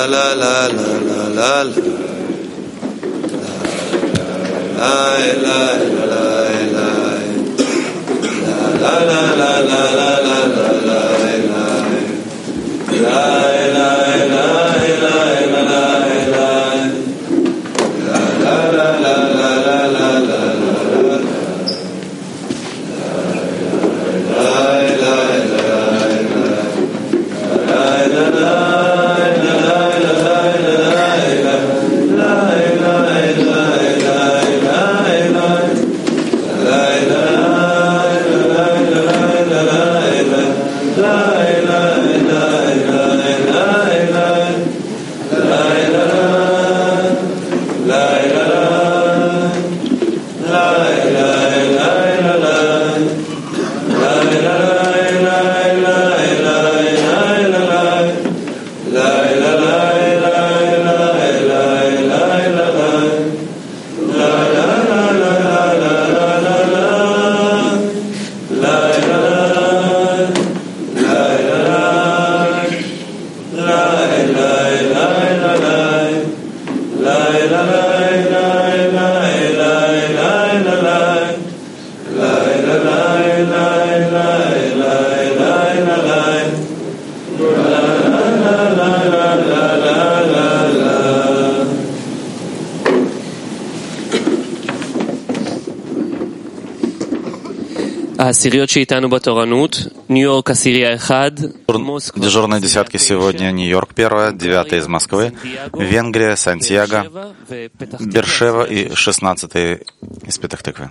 Дежурные десятки сегодня: Нью-Йорк 1, 9 из Москвы, Венгрия, Сантьяго, Бершева и 16 из Петах-Тыквы.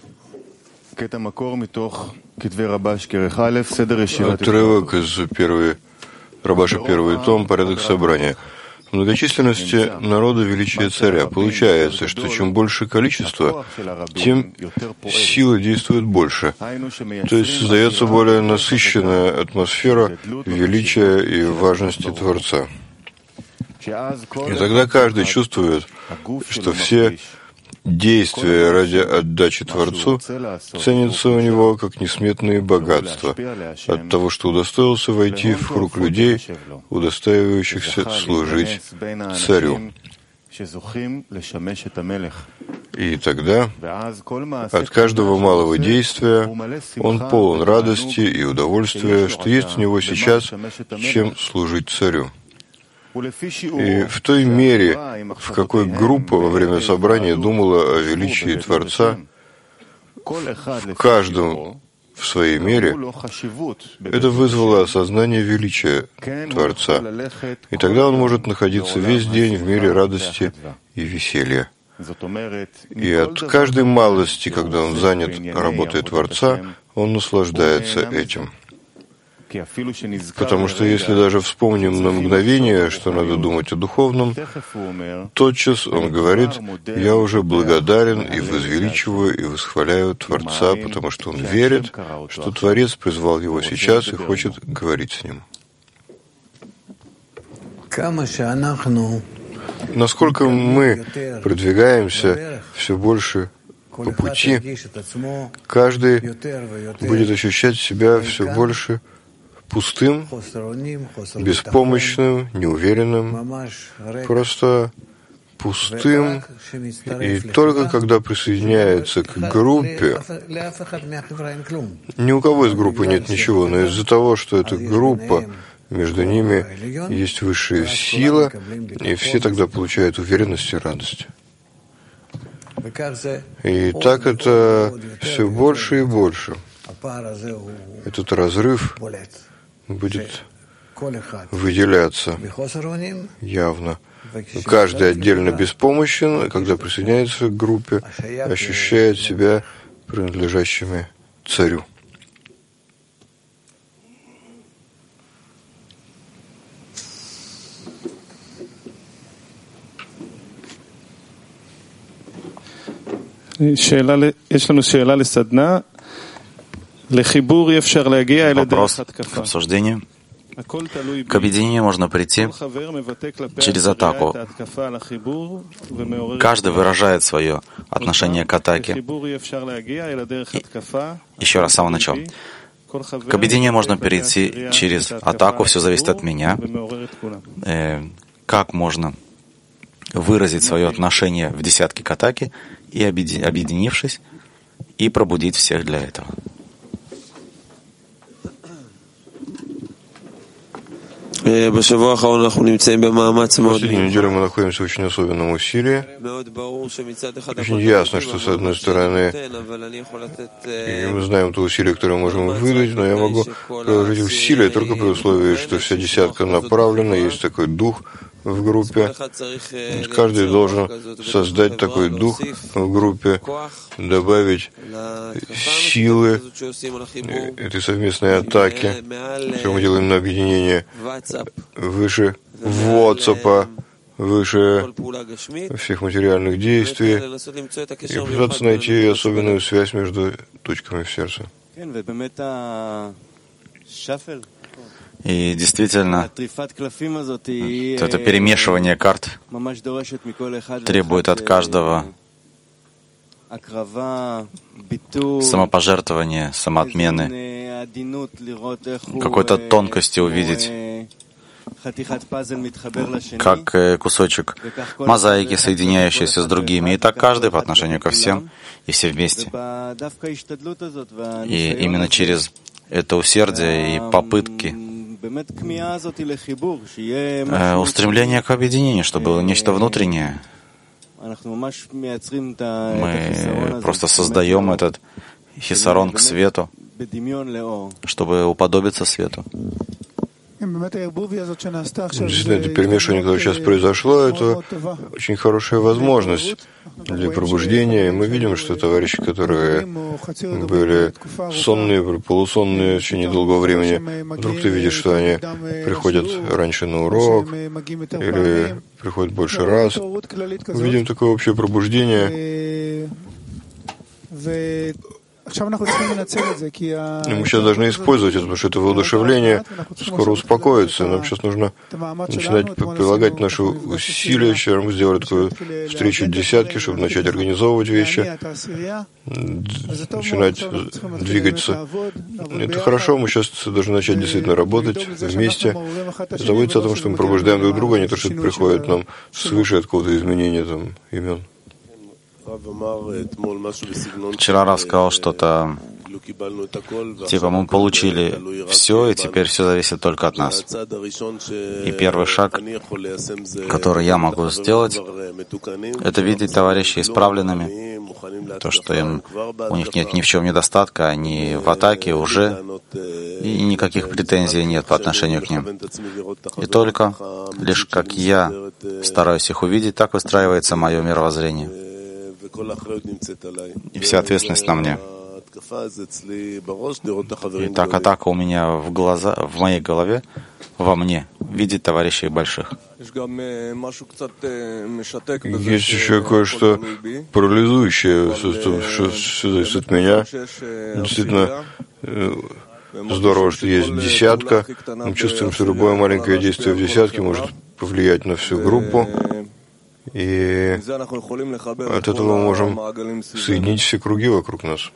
Отрывок из Рабаша, первый том, порядок собрания. В многочисленности народа величия царя. Получается, что чем больше количество, тем сила действует больше. То есть создается более насыщенная атмосфера величия и важности Творца. И тогда каждый чувствует, что все действия ради отдачи Творцу ценятся у него как несметные богатства от того, что удостоился войти в круг людей, удостаивающихся служить царю. И тогда от каждого малого действия он полон радости и удовольствия, что есть у него сейчас, чем служить царю. И в той мере, в какой группа во время собрания думала о величии Творца, в каждом в своей мере, это вызвало осознание величия Творца. И тогда он может находиться весь день в мире радости и веселья. И от каждой малости, когда он занят работой Творца, он наслаждается этим. Потому что если даже вспомним на мгновение, что надо думать о духовном, тотчас он говорит: «Я уже благодарен и возвеличиваю и восхваляю Творца, потому что он верит, что Творец призвал его сейчас и хочет говорить с ним». Насколько мы продвигаемся все больше по пути, каждый будет ощущать себя все больше пустым, беспомощным, неуверенным, просто пустым. И только когда присоединяется к группе, ни у кого из группы нет ничего, но из-за того, что эта группа, между ними есть высшая сила, и все тогда получают уверенность и радость. И так это все больше и больше. Этот разрыв будет выделяться явно. Каждый отдельно беспомощен, когда присоединяется к группе, ощущает себя принадлежащими царю. Вопрос к обсуждению. К объединению можно прийти через атаку. Каждый выражает свое отношение к атаке. Еще раз, с самого начала. К объединению можно перейти через атаку, все зависит от меня. как можно выразить свое отношение в десятке к атаке и, объединившись, и пробудить всех для этого. Последнюю неделю мы находимся в очень особенном усилии. Очень ясно, что с одной стороны, и мы знаем то усилие, которое можем выдать, но я могу приложить усилия только при условии, что вся десятка направлена, есть такой дух в группе. Каждый должен создать такой дух в группе, добавить силы этой совместной атаки, что мы делаем на объединение выше WhatsApp, выше всех материальных действий, и пытаться найти особенную связь между точками в сердце. И действительно, это перемешивание карт требует от каждого самопожертвования, самоотмены, какой-то тонкости увидеть, как кусочек мозаики, соединяющийся с другими, и так каждый по отношению ко всем, и все вместе. И именно через это усердие и попытки, устремление к объединению, чтобы было нечто внутреннее. Мы просто создаем этот хисарон к свету, чтобы уподобиться свету. Действительно, это перемешивание, которое сейчас произошло, это очень хорошая возможность для пробуждения. И мы видим, что товарищи, которые были сонные, полусонные в течение долгого времени, вдруг ты видишь, что они приходят раньше на урок или приходят больше раз. Мы видим такое общее пробуждение. И мы сейчас должны использовать это, потому что это воодушевление скоро успокоится. Нам сейчас нужно начинать прилагать наши усилия. Вчера мы сделали такую встречу десятки, чтобы начать организовывать вещи, начинать двигаться. Это хорошо, мы сейчас должны начать действительно работать вместе. Заботиться о том, что мы пробуждаем друг друга, а не то, что это приходит нам свыше от какого-то изменения там, имен. Вчера Рав сказал что-то, типа мы получили все, и теперь все зависит только от нас. И первый шаг, который я могу сделать, это видеть товарищей исправленными, то, что у них нет ни в чем недостатка, они в атаке уже, и никаких претензий нет по отношению к ним. И только лишь как я стараюсь их увидеть, так выстраивается мое мировоззрение. И вся ответственность на мне. И так атака у меня в моей голове, во мне, видеть товарищей больших. Есть еще кое-что парализующее, что зависит от меня. Действительно, здорово, что есть десятка. Мы чувствуем, что любое маленькое действие в десятке может повлиять на всю группу. И от этого мы можем соединить все круги вокруг нас.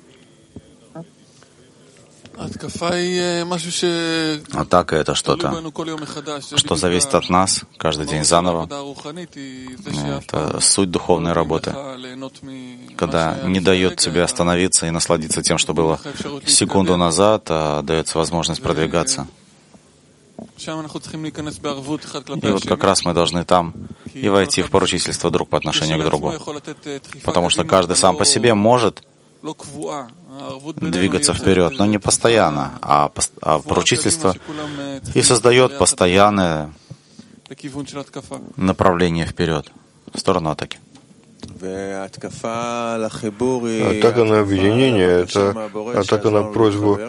Атака — это что-то, что зависит от нас каждый день заново. Это суть духовной работы, когда не дает тебе остановиться и насладиться тем, что было секунду назад, а дается возможность продвигаться. И вот как раз мы должны там и войти в поручительство друг по отношению к другу. Потому что каждый сам по себе может двигаться вперед, но не постоянно, а поручительство и создает постоянное направление вперед, в сторону атаки. Атака на объединение — это атака на просьбу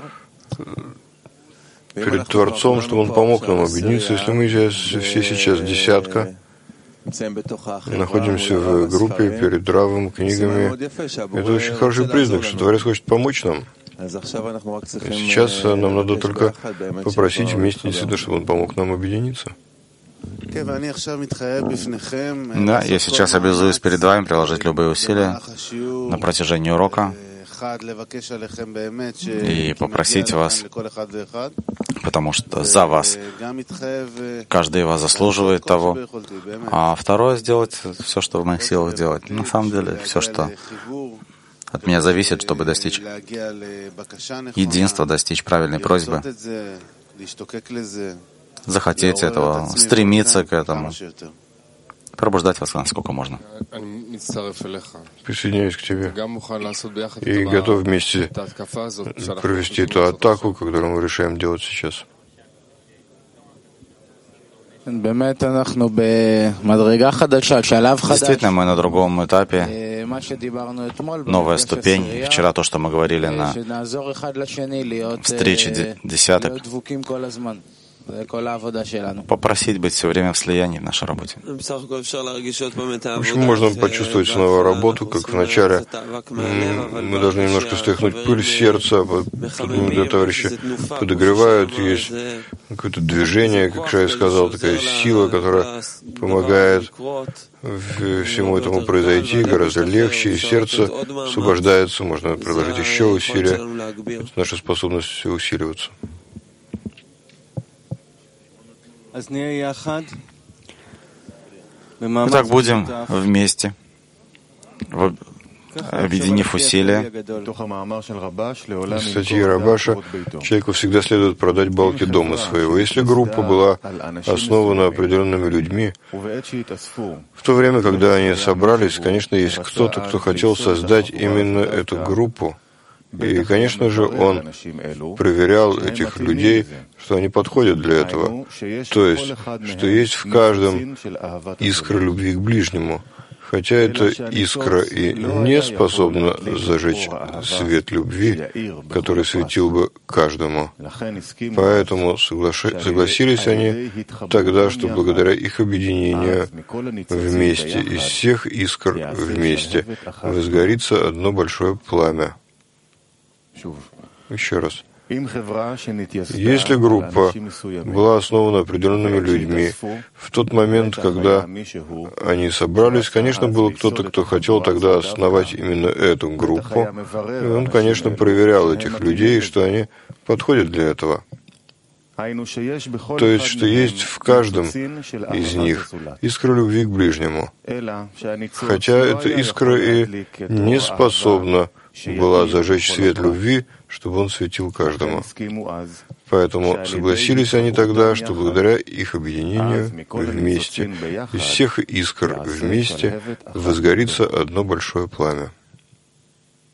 перед Творцом, чтобы Он помог нам объединиться. Если мы все сейчас десятка, находимся в группе перед Равом, книгами, это очень хороший признак, что Творец хочет помочь нам. Сейчас нам надо только попросить вместе, действительно, чтобы Он помог нам объединиться. Да, я сейчас обязуюсь перед вами приложить любые усилия на протяжении урока, и попросить вас, потому что за вас каждый из вас заслуживает того. А второе, сделать все, что в моих силах сделать. На самом деле, все, что от меня зависит, чтобы достичь единства, достичь правильной просьбы, захотеть этого, стремиться к этому, пробуждать вас насколько можно. Присоединяюсь к тебе и готов вместе провести эту атаку, которую мы решаем делать сейчас. Действительно, мы на другом этапе, новая ступень. Вчера то, что мы говорили на встрече десяток, попросить быть все время в слиянии в нашей работе. Почему можно почувствовать снова работу, как в начале? Мы должны немножко стряхнуть пыль с сердца, когда товарищи подогревают, есть какое-то движение, как Шай сказал, такая сила, которая помогает всему этому произойти гораздо легче, и сердце освобождается, можно приложить еще усилия, наша способность усиливаться. Итак, будем вместе, объединив усилия. В статье Рабаша человеку всегда следует продать балки дома своего. Если группа была основана определенными людьми, в то время, когда они собрались, конечно, есть кто-то, кто хотел создать именно эту группу. И, конечно же, он проверял этих людей, что они подходят для этого. То есть, что есть в каждом искра любви к ближнему. Хотя эта искра и не способна зажечь свет любви, который светил бы каждому. Поэтому согласились они тогда, что благодаря их объединению вместе, из всех искр вместе, возгорится одно большое пламя. Еще раз. Если группа была основана определенными людьми, в тот момент, когда они собрались, конечно, был кто-то, кто хотел тогда основать именно эту группу, и он, конечно, проверял этих людей, что они подходят для этого. То есть, что есть в каждом из них искра любви к ближнему. Хотя эта искра и не способна была зажечь свет любви, чтобы он светил каждому. Поэтому согласились они тогда, что благодаря их объединению вместе, из всех искр вместе возгорится одно большое пламя.